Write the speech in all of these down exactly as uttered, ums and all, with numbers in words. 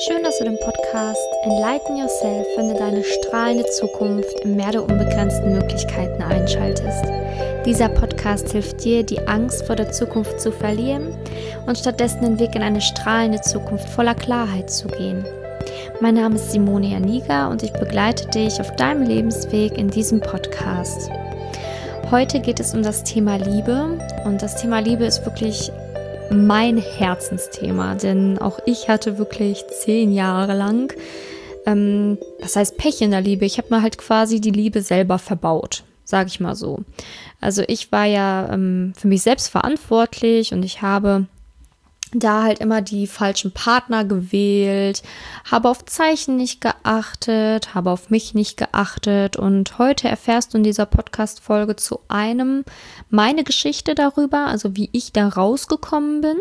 Schön, dass du den Podcast Enlighten Yourself, finde deine strahlende Zukunft im Meer der unbegrenzten Möglichkeiten einschaltest. Dieser Podcast hilft dir, die Angst vor der Zukunft zu verlieren und stattdessen den Weg in eine strahlende Zukunft voller Klarheit zu gehen. Mein Name ist Simone Janiga und ich begleite dich auf deinem Lebensweg in diesem Podcast. Heute geht es um das Thema Liebe und das Thema Liebe ist wirklich mein Herzensthema, denn auch ich hatte wirklich zehn Jahre lang, ähm, das heißt Pech in der Liebe. Ich habe mir halt quasi die Liebe selber verbaut, sage ich mal so. Also ich war ja ähm, für mich selbst verantwortlich und ich habe da halt immer die falschen Partner gewählt, habe auf Zeichen nicht geachtet, habe auf mich nicht geachtet und heute erfährst du in dieser Podcast-Folge zu einem meine Geschichte darüber, also wie ich da rausgekommen bin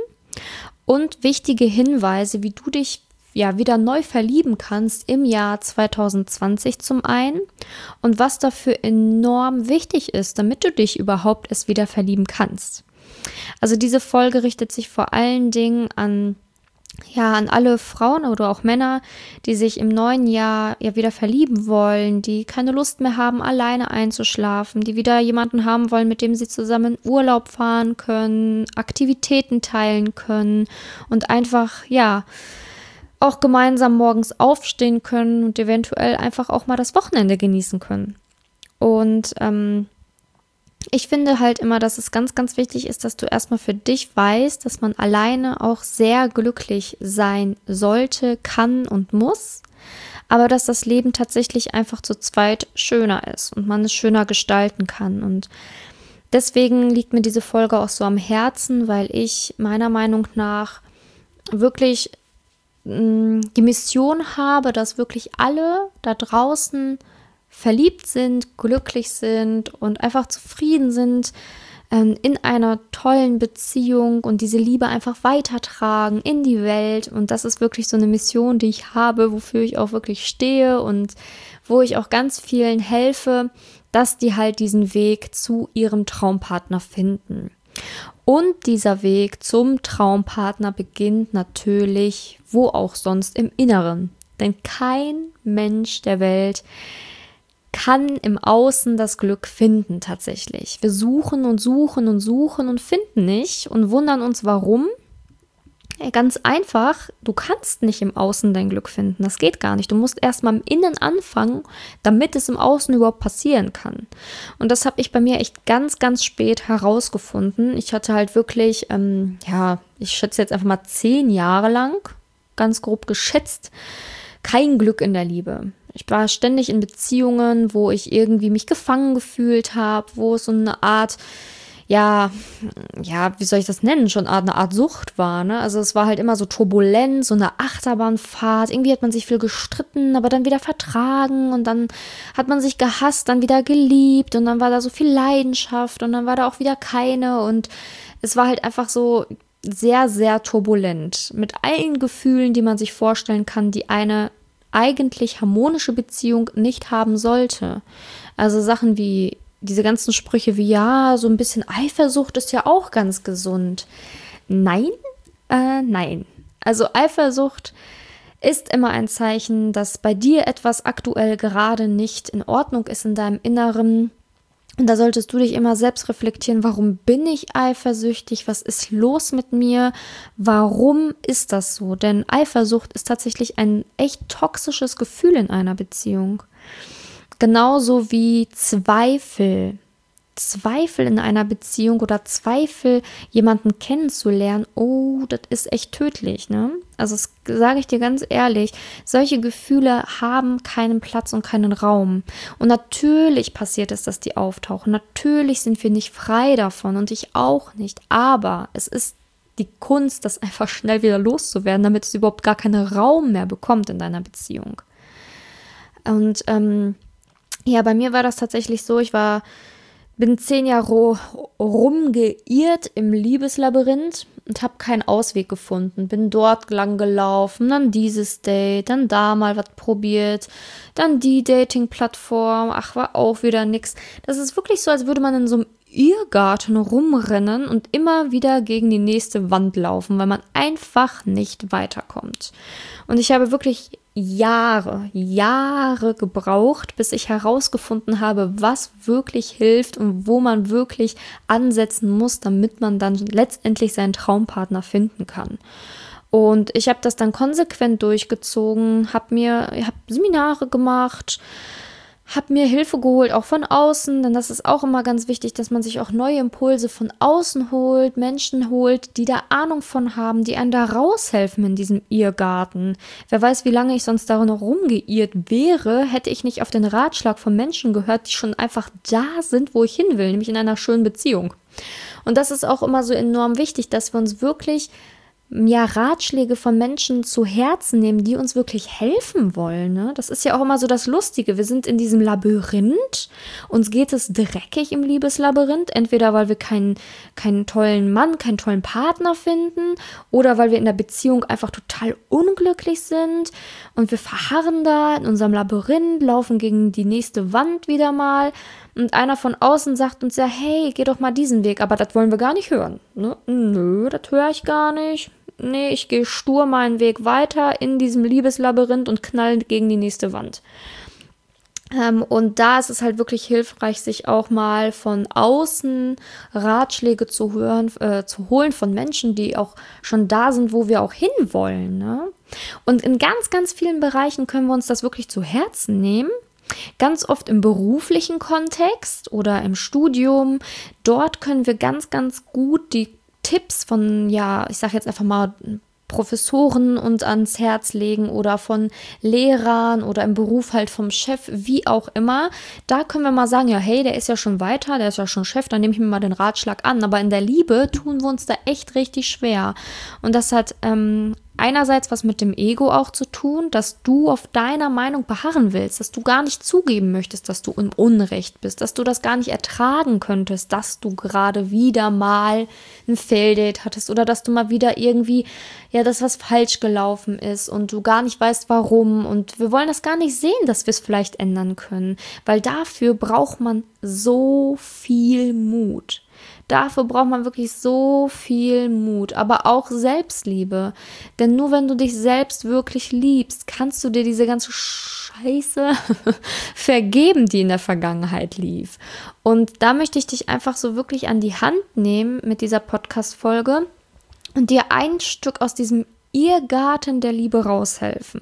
und wichtige Hinweise, wie du dich ja wieder neu verlieben kannst im Jahr zwanzig zwanzig zum einen und was dafür enorm wichtig ist, damit du dich überhaupt erst wieder verlieben kannst. Also diese Folge richtet sich vor allen Dingen an, ja, an alle Frauen oder auch Männer, die sich im neuen Jahr ja wieder verlieben wollen, die keine Lust mehr haben, alleine einzuschlafen, die wieder jemanden haben wollen, mit dem sie zusammen in Urlaub fahren können, Aktivitäten teilen können und einfach, ja, auch gemeinsam morgens aufstehen können und eventuell einfach auch mal das Wochenende genießen können. Und, ähm, ich finde halt immer, dass es ganz, ganz wichtig ist, dass du erstmal für dich weißt, dass man alleine auch sehr glücklich sein sollte, kann und muss, aber dass das Leben tatsächlich einfach zu zweit schöner ist und man es schöner gestalten kann. Und deswegen liegt mir diese Folge auch so am Herzen, weil ich meiner Meinung nach wirklich mh, die Mission habe, dass wirklich alle da draußen verliebt sind, glücklich sind und einfach zufrieden sind ähm, in einer tollen Beziehung und diese Liebe einfach weitertragen in die Welt. Und das ist wirklich so eine Mission, die ich habe, wofür ich auch wirklich stehe und wo ich auch ganz vielen helfe, dass die halt diesen Weg zu ihrem Traumpartner finden. Und dieser Weg zum Traumpartner beginnt natürlich, wo auch sonst, im Inneren. Denn kein Mensch der Welt kann im Außen das Glück finden tatsächlich. Wir suchen und suchen und suchen und finden nicht und wundern uns, warum. Ja, ganz einfach, du kannst nicht im Außen dein Glück finden. Das geht gar nicht. Du musst erstmal im Innen anfangen, damit es im Außen überhaupt passieren kann. Und das habe ich bei mir echt ganz, ganz spät herausgefunden. Ich hatte halt wirklich, ähm, ja, ich schätze jetzt einfach mal zehn Jahre lang, ganz grob geschätzt, kein Glück in der Liebe. Ich war ständig in Beziehungen, wo ich irgendwie mich gefangen gefühlt habe, wo es so eine Art, ja, ja, wie soll ich das nennen, schon eine Art Sucht war, ne? Also es war halt immer so turbulent, so eine Achterbahnfahrt. Irgendwie hat man sich viel gestritten, aber dann wieder vertragen und dann hat man sich gehasst, dann wieder geliebt und dann war da so viel Leidenschaft und dann war da auch wieder keine und es war halt einfach so sehr, sehr turbulent mit allen Gefühlen, die man sich vorstellen kann, die eine eigentlich harmonische Beziehung nicht haben sollte. Also Sachen wie diese ganzen Sprüche wie, ja, so ein bisschen Eifersucht ist ja auch ganz gesund. Nein, äh, nein. Also Eifersucht ist immer ein Zeichen, dass bei dir etwas aktuell gerade nicht in Ordnung ist in deinem Inneren. Und da solltest du dich immer selbst reflektieren, warum bin ich eifersüchtig, was ist los mit mir, warum ist das so? Denn Eifersucht ist tatsächlich ein echt toxisches Gefühl in einer Beziehung. Genauso wie Zweifel. Zweifel in einer Beziehung oder Zweifel, jemanden kennenzulernen, oh, das ist echt tödlich, ne? Also das sage ich dir ganz ehrlich, solche Gefühle haben keinen Platz und keinen Raum. Und natürlich passiert es, dass die auftauchen. Natürlich sind wir nicht frei davon und ich auch nicht. Aber es ist die Kunst, das einfach schnell wieder loszuwerden, damit es überhaupt gar keinen Raum mehr bekommt in deiner Beziehung. Und ähm, ja, bei mir war das tatsächlich so, ich war Bin zehn Jahre rumgeirrt im Liebeslabyrinth und habe keinen Ausweg gefunden. Bin dort lang gelaufen, dann dieses Date, dann da mal was probiert, dann die Dating-Plattform, ach, war auch wieder nix. Das ist wirklich so, als würde man in so einem Irrgarten rumrennen und immer wieder gegen die nächste Wand laufen, weil man einfach nicht weiterkommt. Und ich habe wirklich Jahre, Jahre gebraucht, bis ich herausgefunden habe, was wirklich hilft und wo man wirklich ansetzen muss, damit man dann letztendlich seinen Traumpartner finden kann. Und ich habe das dann konsequent durchgezogen, habe mir hab Seminare gemacht, habe mir Hilfe geholt, auch von außen, denn das ist auch immer ganz wichtig, dass man sich auch neue Impulse von außen holt, Menschen holt, die da Ahnung von haben, die einen da raushelfen in diesem Irrgarten. Wer weiß, wie lange ich sonst da noch rumgeirrt wäre, hätte ich nicht auf den Ratschlag von Menschen gehört, die schon einfach da sind, wo ich hin will, nämlich in einer schönen Beziehung. Und das ist auch immer so enorm wichtig, dass wir uns wirklich ja, Ratschläge von Menschen zu Herzen nehmen, die uns wirklich helfen wollen. Ne? Das ist ja auch immer so das Lustige. Wir sind in diesem Labyrinth, uns geht es dreckig im Liebeslabyrinth, entweder weil wir keinen, keinen tollen Mann, keinen tollen Partner finden oder weil wir in der Beziehung einfach total unglücklich sind und wir verharren da in unserem Labyrinth, laufen gegen die nächste Wand wieder mal. Und einer von außen sagt uns ja, hey, geh doch mal diesen Weg, aber das wollen wir gar nicht hören. Ne? Nö, das höre ich gar nicht. Nee, ich gehe stur meinen Weg weiter in diesem Liebeslabyrinth und knall gegen die nächste Wand. Ähm, und da ist es halt wirklich hilfreich, sich auch mal von außen Ratschläge zu hören, äh, zu holen von Menschen, die auch schon da sind, wo wir auch hinwollen. Ne? Und in ganz, ganz vielen Bereichen können wir uns das wirklich zu Herzen nehmen. Ganz oft im beruflichen Kontext oder im Studium. Dort können wir ganz, ganz gut die Tipps von, ja, ich sage jetzt einfach mal Professoren uns ans Herz legen oder von Lehrern oder im Beruf halt vom Chef, wie auch immer. Da können wir mal sagen, ja, hey, der ist ja schon weiter, der ist ja schon Chef, dann nehme ich mir mal den Ratschlag an. Aber in der Liebe tun wir uns da echt richtig schwer. Und das hat ähm, einerseits was mit dem Ego auch zu tun, dass du auf deiner Meinung beharren willst, dass du gar nicht zugeben möchtest, dass du im Unrecht bist, dass du das gar nicht ertragen könntest, dass du gerade wieder mal ein Faildate hattest oder dass du mal wieder irgendwie, ja, dass was falsch gelaufen ist und du gar nicht weißt, warum. Und wir wollen das gar nicht sehen, dass wir es vielleicht ändern können, weil dafür braucht man so viel Mut. Dafür braucht man wirklich so viel Mut, aber auch Selbstliebe. Denn nur wenn du dich selbst wirklich liebst, kannst du dir diese ganze Scheiße vergeben, die in der Vergangenheit lief. Und da möchte ich dich einfach so wirklich an die Hand nehmen mit dieser Podcast-Folge und dir ein Stück aus diesem Irrgarten der Liebe raushelfen.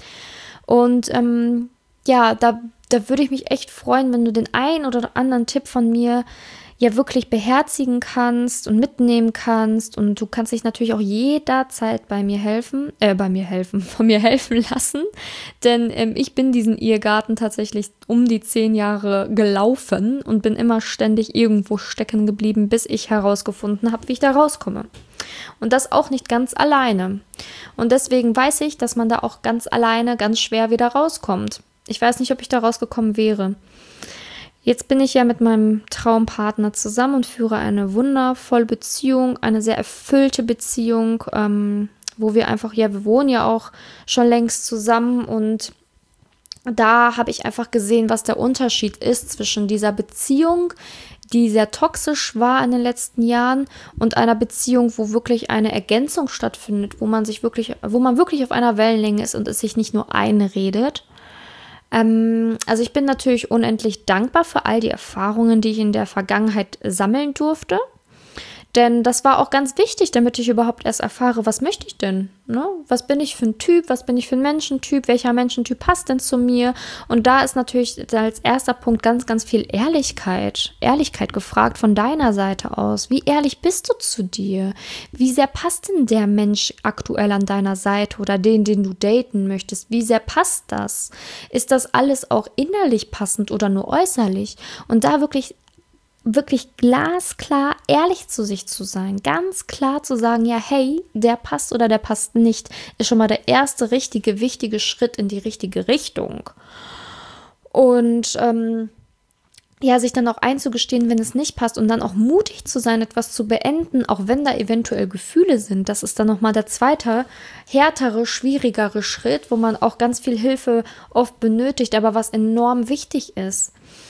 Und ähm, ja, da, da würde ich mich echt freuen, wenn du den einen oder anderen Tipp von mir ja wirklich beherzigen kannst und mitnehmen kannst, und du kannst dich natürlich auch jederzeit bei mir helfen, äh, bei mir helfen, von mir helfen lassen, denn ähm, ich bin diesen Irrgarten tatsächlich um die zehn Jahre gelaufen und bin immer ständig irgendwo stecken geblieben, bis ich herausgefunden habe, wie ich da rauskomme. Und das auch nicht ganz alleine. Und deswegen weiß ich, dass man da auch ganz alleine ganz schwer wieder rauskommt. Ich weiß nicht, ob ich da rausgekommen wäre. Jetzt bin ich ja mit meinem Traumpartner zusammen und führe eine wundervolle Beziehung, eine sehr erfüllte Beziehung, ähm, wo wir einfach, ja, wir wohnen ja auch schon längst zusammen, und da habe ich einfach gesehen, was der Unterschied ist zwischen dieser Beziehung, die sehr toxisch war in den letzten Jahren, und einer Beziehung, wo wirklich eine Ergänzung stattfindet, wo man sich wirklich, wo man wirklich auf einer Wellenlänge ist und es sich nicht nur einredet. Also ich bin natürlich unendlich dankbar für all die Erfahrungen, die ich in der Vergangenheit sammeln durfte. Denn das war auch ganz wichtig, damit ich überhaupt erst erfahre, was möchte ich denn? Ne? Was bin ich für ein Typ? Was bin ich für ein Menschentyp? Welcher Menschentyp passt denn zu mir? Und da ist natürlich als erster Punkt ganz, ganz viel Ehrlichkeit. Ehrlichkeit gefragt von deiner Seite aus. Wie ehrlich bist du zu dir? Wie sehr passt denn der Mensch aktuell an deiner Seite oder den, den du daten möchtest? Wie sehr passt das? Ist das alles auch innerlich passend oder nur äußerlich? Und da wirklich wirklich glasklar ehrlich zu sich zu sein, ganz klar zu sagen, ja, hey, der passt oder der passt nicht, ist schon mal der erste richtige, wichtige Schritt in die richtige Richtung. Und ähm, ja, sich dann auch einzugestehen, wenn es nicht passt, und dann auch mutig zu sein, etwas zu beenden, auch wenn da eventuell Gefühle sind. Das ist dann nochmal der zweite, härtere, schwierigere Schritt, wo man auch ganz viel Hilfe oft benötigt, aber was enorm wichtig ist.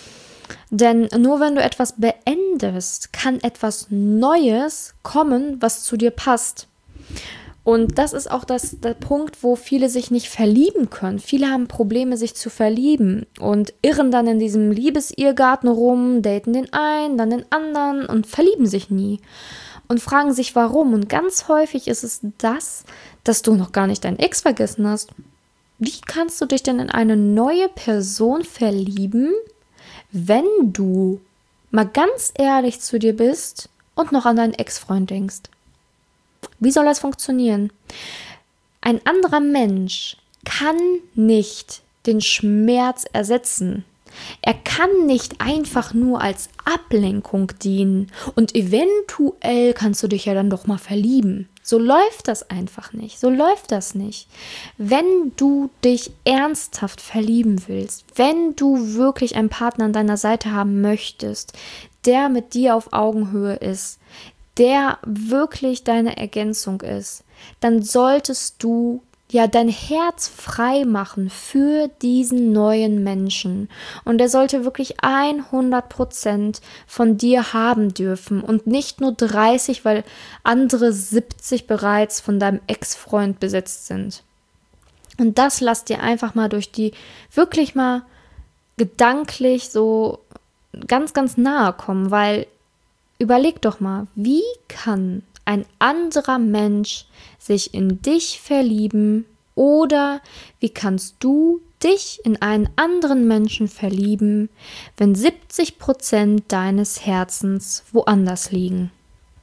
Denn nur wenn du etwas beendest, kann etwas Neues kommen, was zu dir passt. Und das ist auch das, der Punkt, wo viele sich nicht verlieben können. Viele haben Probleme, sich zu verlieben und irren dann in diesem Liebesirrgarten rum, daten den einen, dann den anderen und verlieben sich nie. Und fragen sich, warum. Und ganz häufig ist es das, dass du noch gar nicht deinen Ex vergessen hast. Wie kannst du dich denn in eine neue Person verlieben, wenn du mal ganz ehrlich zu dir bist und noch an deinen Ex-Freund denkst? Wie soll das funktionieren? Ein anderer Mensch kann nicht den Schmerz ersetzen. Er kann nicht einfach nur als Ablenkung dienen und eventuell kannst du dich ja dann doch mal verlieben. So läuft das einfach nicht. So läuft das nicht. Wenn du dich ernsthaft verlieben willst, wenn du wirklich einen Partner an deiner Seite haben möchtest, der mit dir auf Augenhöhe ist, der wirklich deine Ergänzung ist, dann solltest du ja dein Herz frei machen für diesen neuen Menschen. Und er sollte wirklich hundert Prozent von dir haben dürfen und nicht nur dreißig, weil andere siebzig bereits von deinem Ex-Freund besetzt sind. Und das lass dir einfach mal durch die, wirklich mal gedanklich so ganz, ganz nahe kommen, weil überleg doch mal, wie kann ein anderer Mensch sich in dich verlieben oder wie kannst du dich in einen anderen Menschen verlieben, wenn siebzig Prozent deines Herzens woanders liegen?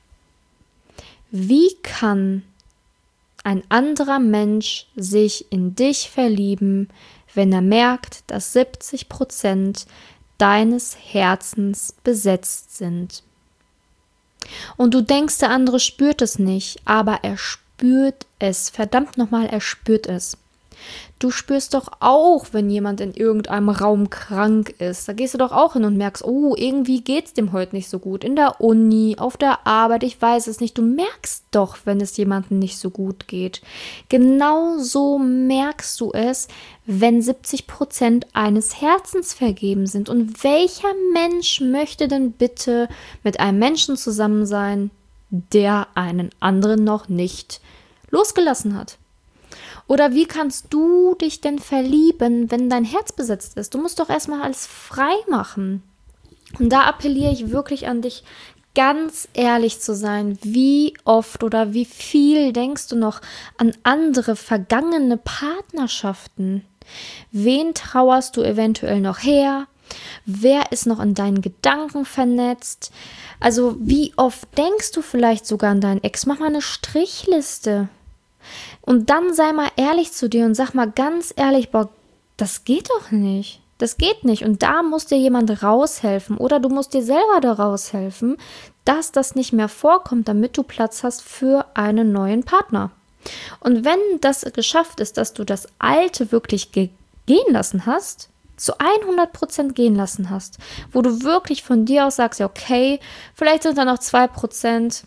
Wie kann ein anderer Mensch sich in dich verlieben, wenn er merkt, dass siebzig Prozent deines Herzens besetzt sind? Und du denkst, der andere spürt es nicht, aber er spürt es. Verdammt nochmal, er spürt es. Du spürst doch auch, wenn jemand in irgendeinem Raum krank ist. Da gehst du doch auch hin und merkst, oh, irgendwie geht's dem heute nicht so gut. In der Uni, auf der Arbeit, ich weiß es nicht. Du merkst doch, wenn es jemandem nicht so gut geht. Genauso merkst du es, wenn siebzig Prozent eines Herzens vergeben sind. Und welcher Mensch möchte denn bitte mit einem Menschen zusammen sein, der einen anderen noch nicht losgelassen hat? Oder wie kannst du dich denn verlieben, wenn dein Herz besetzt ist? Du musst doch erstmal alles frei machen. Und da appelliere ich wirklich an dich, ganz ehrlich zu sein. Wie oft oder wie viel denkst du noch an andere vergangene Partnerschaften? Wen trauerst du eventuell noch her? Wer ist noch in deinen Gedanken vernetzt? Also wie oft denkst du vielleicht sogar an deinen Ex? Mach mal eine Strichliste. Und dann sei mal ehrlich zu dir und sag mal ganz ehrlich, boah, das geht doch nicht. Das geht nicht. Und da muss dir jemand raushelfen oder du musst dir selber da raushelfen, dass das nicht mehr vorkommt, damit du Platz hast für einen neuen Partner. Und wenn das geschafft ist, dass du das Alte wirklich ge- gehen lassen hast, zu hundert Prozent gehen lassen hast, wo du wirklich von dir aus sagst, ja okay, vielleicht sind da noch zwei Prozent,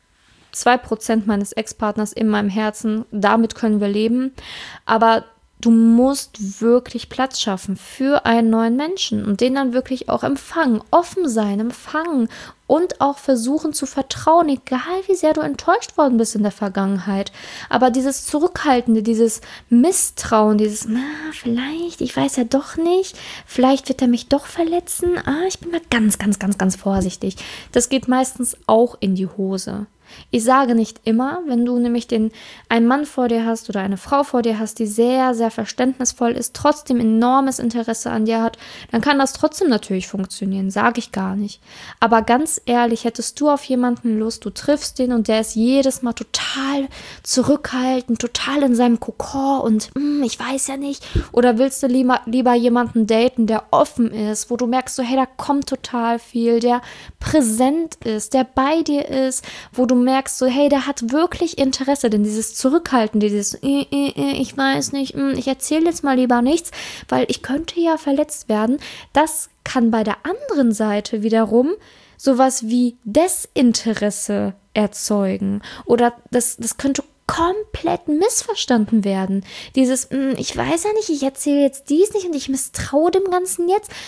zwei Prozent meines Ex-Partners in meinem Herzen, damit können wir leben, aber du musst wirklich Platz schaffen für einen neuen Menschen und den dann wirklich auch empfangen, offen sein, empfangen und auch versuchen zu vertrauen, egal wie sehr du enttäuscht worden bist in der Vergangenheit. Aber dieses Zurückhaltende, dieses Misstrauen, dieses, na, vielleicht, ich weiß ja doch nicht, vielleicht wird er mich doch verletzen, ah, ich bin mal ganz, ganz, ganz, ganz vorsichtig. Das geht meistens auch in die Hose. Ich sage nicht immer, wenn du nämlich den, einen Mann vor dir hast oder eine Frau vor dir hast, die sehr, sehr verständnisvoll ist, trotzdem enormes Interesse an dir hat, dann kann das trotzdem natürlich funktionieren, sage ich gar nicht. Aber ganz ehrlich, hättest du auf jemanden Lust, du triffst den und der ist jedes Mal total zurückhaltend, total in seinem Kokon und mm, ich weiß ja nicht, oder willst du lieber, lieber jemanden daten, der offen ist, wo du merkst so, hey, da kommt total viel, der präsent ist, der bei dir ist, wo du merkst so, hey, der hat wirklich Interesse, denn dieses Zurückhalten, dieses äh, äh, ich weiß nicht, ich erzähle jetzt mal lieber nichts, weil ich könnte ja verletzt werden, das kann bei der anderen Seite wiederum sowas wie Desinteresse erzeugen oder das, das könnte komplett missverstanden werden. Dieses, ich weiß ja nicht, ich erzähle jetzt dies nicht und ich misstraue dem Ganzen jetzt.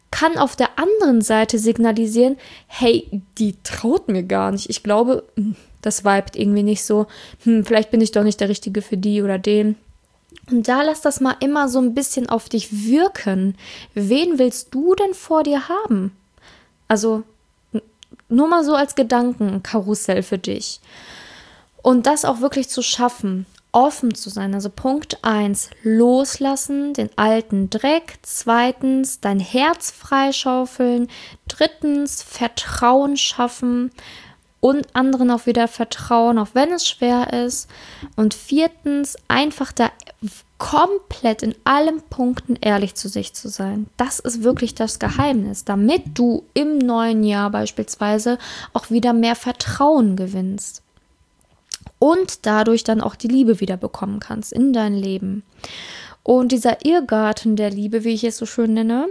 kann auf der anderen Seite signalisieren, hey, die traut mir gar nicht. Ich glaube, das vibet irgendwie nicht so. Hm, vielleicht bin ich doch nicht der Richtige für die oder den. Und da lass das mal immer so ein bisschen auf dich wirken. Wen willst du denn vor dir haben? Also nur mal so als Gedankenkarussell für dich. Und das auch wirklich zu schaffen, offen zu sein. Also Punkt eins, loslassen, den alten Dreck. Zweitens, dein Herz freischaufeln. Drittens, Vertrauen schaffen und anderen auch wieder vertrauen, auch wenn es schwer ist. Und viertens, einfach da komplett in allen Punkten ehrlich zu sich zu sein. Das ist wirklich das Geheimnis, damit du im neuen Jahr beispielsweise auch wieder mehr Vertrauen gewinnst. Und dadurch dann auch die Liebe wieder bekommen kannst in dein Leben. Und dieser Irrgarten der Liebe, wie ich es so schön nenne,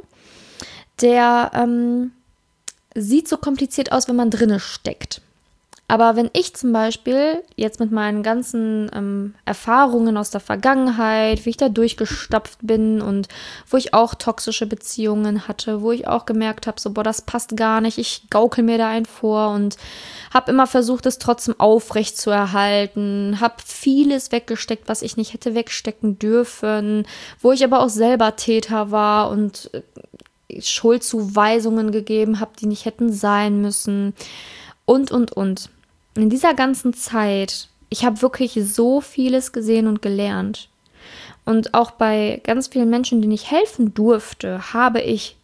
der ähm, sieht so kompliziert aus, wenn man drinne steckt. Aber wenn ich zum Beispiel jetzt mit meinen ganzen ähm, Erfahrungen aus der Vergangenheit, wie ich da durchgestapft bin und wo ich auch toxische Beziehungen hatte, wo ich auch gemerkt habe, so boah, das passt gar nicht, ich gaukel mir da einen vor und habe immer versucht, es trotzdem aufrecht zu erhalten, habe vieles weggesteckt, was ich nicht hätte wegstecken dürfen, wo ich aber auch selber Täter war und äh, Schuldzuweisungen gegeben habe, die nicht hätten sein müssen und, und, und. In dieser ganzen Zeit, ich habe wirklich so vieles gesehen und gelernt. Und auch bei ganz vielen Menschen, denen ich helfen durfte, habe ich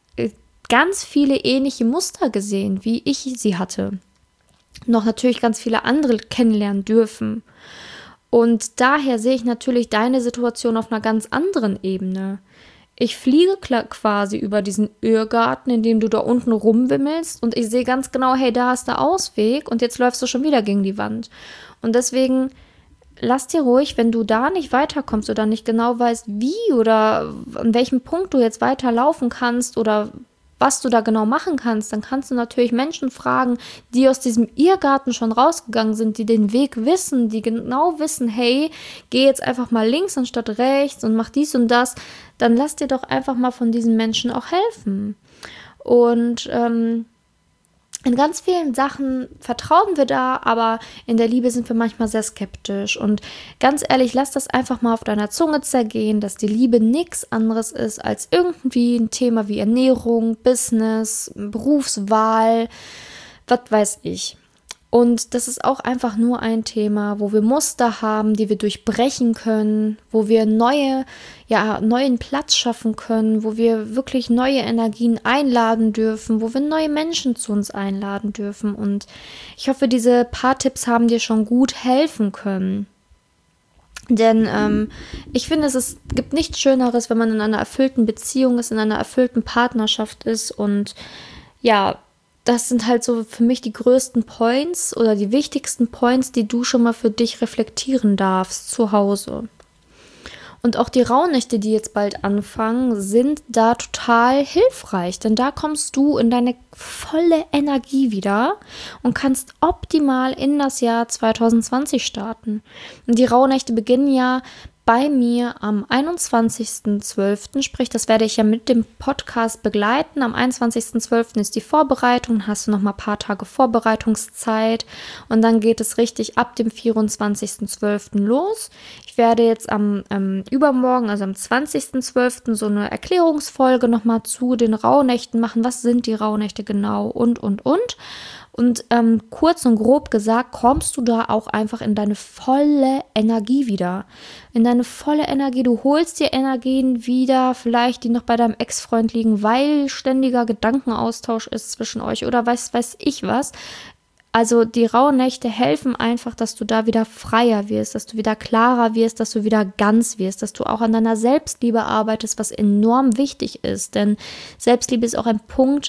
ganz viele ähnliche Muster gesehen, wie ich sie hatte. Noch natürlich ganz viele andere kennenlernen dürfen. Und daher sehe ich natürlich deine Situation auf einer ganz anderen Ebene. Ich fliege quasi über diesen Irrgarten, in dem du da unten rumwimmelst und ich sehe ganz genau, hey, da ist der Ausweg und jetzt läufst du schon wieder gegen die Wand. Und deswegen lass dir ruhig, wenn du da nicht weiterkommst oder nicht genau weißt, wie oder an welchem Punkt du jetzt weiterlaufen kannst oder was du da genau machen kannst, dann kannst du natürlich Menschen fragen, die aus diesem Irrgarten schon rausgegangen sind, die den Weg wissen, die genau wissen, hey, geh jetzt einfach mal links anstatt rechts und mach dies und das, dann lass dir doch einfach mal von diesen Menschen auch helfen. Und ähm, in ganz vielen Sachen vertrauen wir da, aber in der Liebe sind wir manchmal sehr skeptisch. Und ganz ehrlich, lass das einfach mal auf deiner Zunge zergehen, dass die Liebe nichts anderes ist als irgendwie ein Thema wie Ernährung, Business, Berufswahl, was weiß ich. Und das ist auch einfach nur ein Thema, wo wir Muster haben, die wir durchbrechen können, wo wir neue, ja, neuen Platz schaffen können, wo wir wirklich neue Energien einladen dürfen, wo wir neue Menschen zu uns einladen dürfen. Und ich hoffe, diese paar Tipps haben dir schon gut helfen können. Denn ähm, ich finde, es ist, gibt nichts Schöneres, wenn man in einer erfüllten Beziehung ist, in einer erfüllten Partnerschaft ist und ja, das sind halt so für mich die größten Points oder die wichtigsten Points, die du schon mal für dich reflektieren darfst zu Hause. Und auch die Rauhnächte, die jetzt bald anfangen, sind da total hilfreich, denn da kommst du in deine volle Energie wieder und kannst optimal in das Jahr zwanzig zwanzig starten. Und die Rauhnächte beginnen ja bei mir am einundzwanzigsten zwölften, sprich, das werde ich ja mit dem Podcast begleiten. Am einundzwanzigsten zwölften ist die Vorbereitung, hast du noch mal ein paar Tage Vorbereitungszeit und dann geht es richtig ab dem vierundzwanzigsten zwölften los. Ich werde jetzt am ähm, übermorgen, also am zwanzigsten zwölften so eine Erklärungsfolge noch mal zu den Rauhnächten machen. Was sind die Rauhnächte genau und, und, und. Und ähm, kurz und grob gesagt, kommst du da auch einfach in deine volle Energie wieder. In deine volle Energie. Du holst dir Energien wieder, vielleicht die noch bei deinem Ex-Freund liegen, weil ständiger Gedankenaustausch ist zwischen euch oder weiß, weiß ich was. Also die Rauhnächte helfen einfach, dass du da wieder freier wirst, dass du wieder klarer wirst, dass du wieder ganz wirst, dass du auch an deiner Selbstliebe arbeitest, was enorm wichtig ist. Denn Selbstliebe ist auch ein Punkt,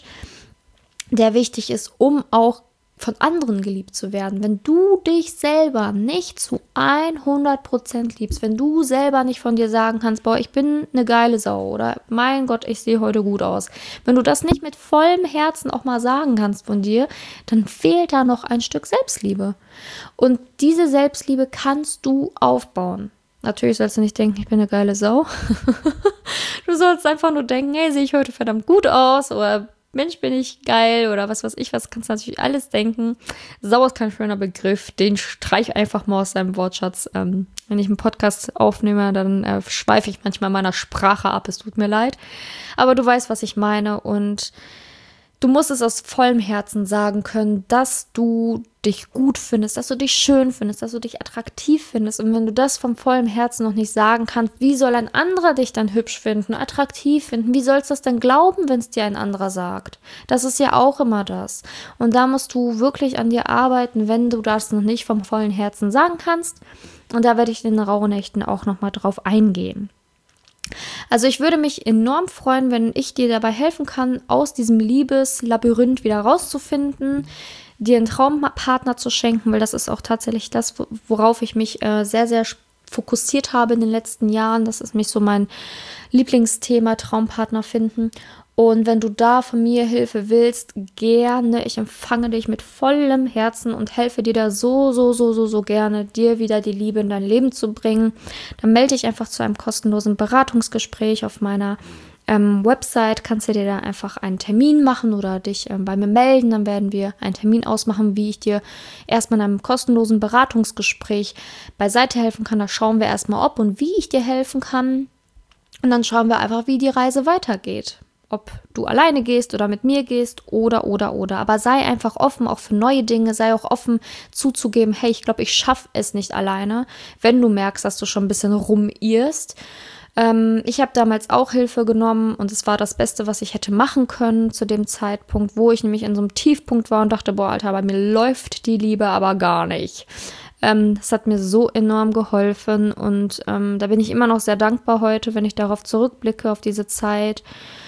der wichtig ist, um auch von anderen geliebt zu werden. Wenn du dich selber nicht zu hundert Prozent liebst, wenn du selber nicht von dir sagen kannst, boah, ich bin eine geile Sau oder mein Gott, ich sehe heute gut aus. Wenn du das nicht mit vollem Herzen auch mal sagen kannst von dir, dann fehlt da noch ein Stück Selbstliebe. Und diese Selbstliebe kannst du aufbauen. Natürlich sollst du nicht denken, ich bin eine geile Sau. Du sollst einfach nur denken, hey, sehe ich heute verdammt gut aus oder Mensch, bin ich geil oder was weiß ich, was kannst du natürlich alles denken. Sau ist kein schöner Begriff, den streich einfach mal aus deinem Wortschatz. Ähm, wenn ich einen Podcast aufnehme, dann äh, schweife ich manchmal meiner Sprache ab, es tut mir leid. Aber du weißt, was ich meine und du musst es aus vollem Herzen sagen können, dass du dich gut findest, dass du dich schön findest, dass du dich attraktiv findest. Und wenn du das vom vollen Herzen noch nicht sagen kannst, wie soll ein anderer dich dann hübsch finden, attraktiv finden? Wie sollst du das denn glauben, wenn es dir ein anderer sagt? Das ist ja auch immer das. Und da musst du wirklich an dir arbeiten, wenn du das noch nicht vom vollen Herzen sagen kannst. Und da werde ich in den Rauhnächten auch nochmal drauf eingehen. Also ich würde mich enorm freuen, wenn ich dir dabei helfen kann, aus diesem Liebeslabyrinth wieder rauszufinden, dir einen Traumpartner zu schenken, weil das ist auch tatsächlich das, worauf ich mich äh, sehr, sehr fokussiert habe in den letzten Jahren. Das ist mich so mein Lieblingsthema, Traumpartner finden. Und wenn du da von mir Hilfe willst, gerne, ich empfange dich mit vollem Herzen und helfe dir da so, so, so, so, so gerne, dir wieder die Liebe in dein Leben zu bringen. Dann melde dich einfach zu einem kostenlosen Beratungsgespräch auf meiner ähm, Website. Kannst du dir da einfach einen Termin machen oder dich ähm, bei mir melden. Dann werden wir einen Termin ausmachen, wie ich dir erstmal in einem kostenlosen Beratungsgespräch beiseite helfen kann. Da schauen wir erstmal, ob und wie ich dir helfen kann. Und dann schauen wir einfach, wie die Reise weitergeht. Ob du alleine gehst oder mit mir gehst oder, oder, oder. Aber sei einfach offen, auch für neue Dinge. Sei auch offen zuzugeben, hey, ich glaube, ich schaffe es nicht alleine. Wenn du merkst, dass du schon ein bisschen rumirrst. Ähm, ich habe damals auch Hilfe genommen und es war das Beste, was ich hätte machen können zu dem Zeitpunkt, wo ich nämlich in so einem Tiefpunkt war und dachte, boah, Alter, bei mir läuft die Liebe aber gar nicht. Ähm, das hat mir so enorm geholfen und ähm, da bin ich immer noch sehr dankbar heute, wenn ich darauf zurückblicke, auf diese Zeit.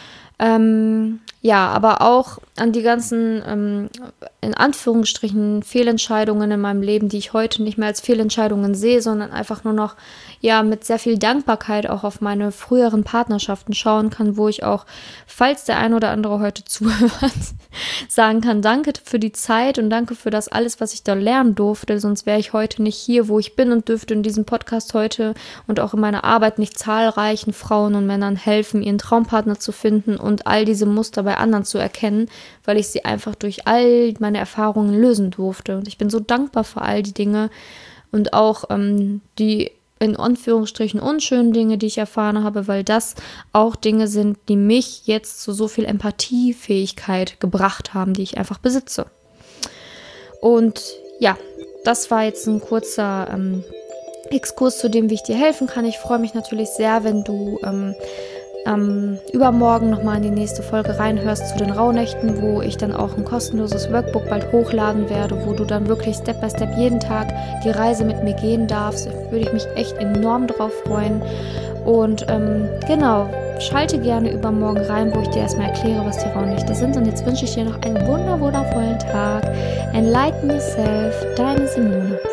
Ähm, ja, aber auch an die ganzen, ähm, in Anführungsstrichen, Fehlentscheidungen in meinem Leben, die ich heute nicht mehr als Fehlentscheidungen sehe, sondern einfach nur noch, ja, mit sehr viel Dankbarkeit auch auf meine früheren Partnerschaften schauen kann, wo ich auch, falls der ein oder andere heute zuhört, sagen kann, danke für die Zeit und danke für das alles, was ich da lernen durfte, sonst wäre ich heute nicht hier, wo ich bin und dürfte in diesem Podcast heute und auch in meiner Arbeit nicht zahlreichen Frauen und Männern helfen, ihren Traumpartner zu finden und all diese Muster bei anderen zu erkennen, weil ich sie einfach durch all meine Erfahrungen lösen durfte. Und ich bin so dankbar für all die Dinge und auch ähm, die in Anführungsstrichen unschönen Dinge, die ich erfahren habe, weil das auch Dinge sind, die mich jetzt zu so viel Empathiefähigkeit gebracht haben, die ich einfach besitze. Und ja, das war jetzt ein kurzer ähm, Exkurs zu dem, wie ich dir helfen kann. Ich freue mich natürlich sehr, wenn du ähm, ähm, übermorgen nochmal in die nächste Folge reinhörst zu den Rauhnächten, wo ich dann auch ein kostenloses Workbook bald hochladen werde, wo du dann wirklich Step by Step jeden Tag die Reise mit mir gehen darfst. Da würde ich mich echt enorm drauf freuen. Und ähm, genau, schalte gerne übermorgen rein, wo ich dir erstmal erkläre, was die Rauhnächte sind. Und jetzt wünsche ich dir noch einen wunder wundervollen Tag. Enlighten yourself, deine Simone.